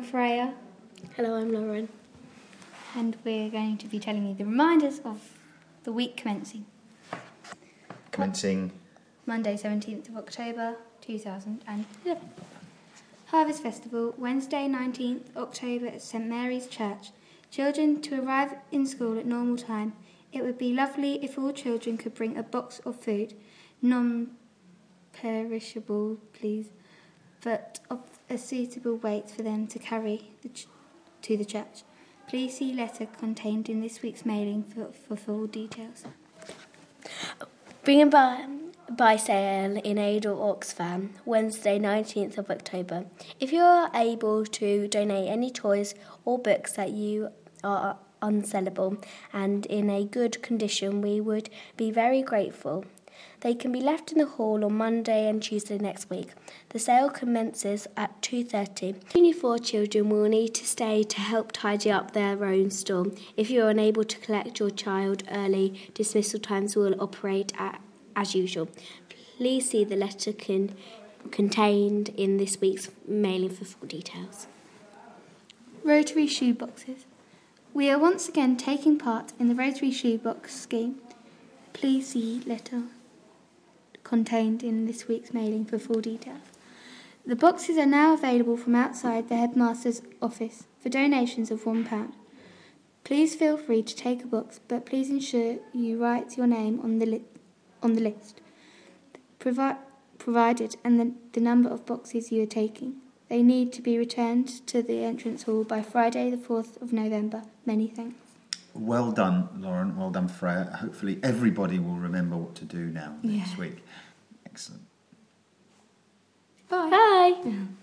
Freya. Hello, I'm Lauren. And we're going to be telling you the reminders of the week commencing. Monday 17th of October 2011. Harvest Festival, Wednesday 19th October at St Mary's Church. Children to arrive in school at normal time. It would be lovely if all children could bring a box of food, non-perishable, please, but of a suitable weight for them to carry to the church. Please see letter contained in this week's mailing for full details. Bring by sale in aid of Oxfam, Wednesday 19th of October. If you are able to donate any toys or books that you are unsellable and in a good condition, we would be very grateful. They can be left in the hall on Monday and Tuesday next week. The sale commences at 2:30. Only 4 children will need to stay to help tidy up their own store. If you are unable to collect your child early, dismissal times will operate as usual. Please see the letter contained in this week's mailing for full details. Rotary shoeboxes. We are once again taking part in the Rotary shoebox scheme. Please see letter contained in this week's mailing for full details. The boxes are now available from outside the headmaster's office for donations of £1. Please feel free to take a box, but please ensure you write your name on the list provided and the number of boxes you are taking. They need to be returned to the entrance hall by Friday the 4th of November. Many thanks. Well done, Lauren. Well done, Freya. Hopefully everybody will remember what to do now next week. Excellent. Bye. Bye.